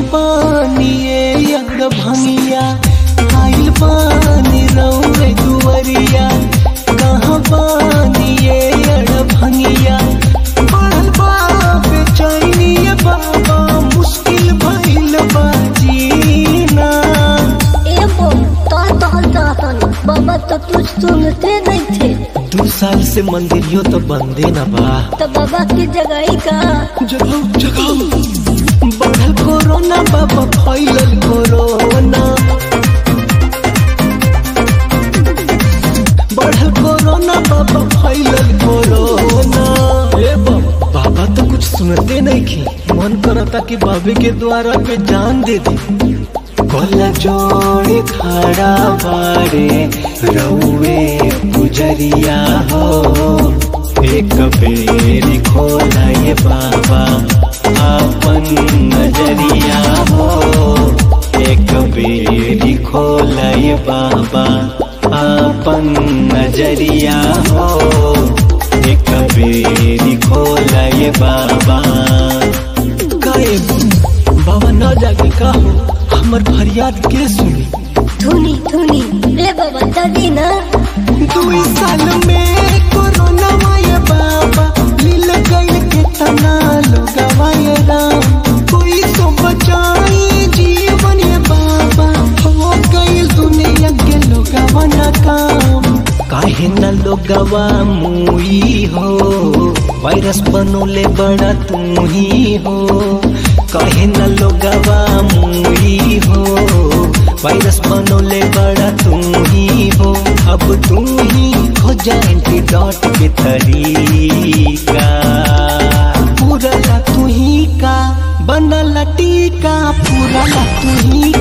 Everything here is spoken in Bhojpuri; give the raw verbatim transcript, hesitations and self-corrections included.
बानिए यंग भंगिया आइल बानी रौरे दुवरिया कहाँ बानिए यंग भंगिया बढ़ल बा बेचैनिया बाबा मुश्किल भइल बा जीना। ए बो तो तो तो बाबा तो कुछ सुनते नहीं थे। दो साल से मंदिरियो तो बंदे न बा। तो बाबा की जगह का जगह जगह बढ़ल कोरोना बाबा फैलल कोरोना बढ़ल कोरोना बाबा फैलल कोरोना। ए बाबा बाबा तो कुछ सुनते नहीं की मन करता कि बाबे के द्वारा पे जान दे दे। कोला जोड़े खड़ा बारे रउए गुजरिया हो एक बेरी खोला ये बाबा आपन नजरिया हो एक बेरी खोला ये बाबा आपन नजरिया हो एक बेरी खोला ये बाबा। काहे बाबा न जागे का हो हमर फरियाद के सुनी धुनी धुनी रे बाबा दादी ना। दो साल में कोरोना माये बाबा मिल गई कितना लोग वाये राम कोई तो बचाई जीवन ये बाबा हो गई दुनिया के लोग वना काम। काहे न लोगवा मुई हो वायरस बनोले बड़ा तू ही हो काहे न लोगवा मुई हो वायरस बनोले बड़ा तू ही हो अब तू ही हो जा एंटीडोट के तरीका पूरा ला तू ही का बनला टीका पूरा ला तू ही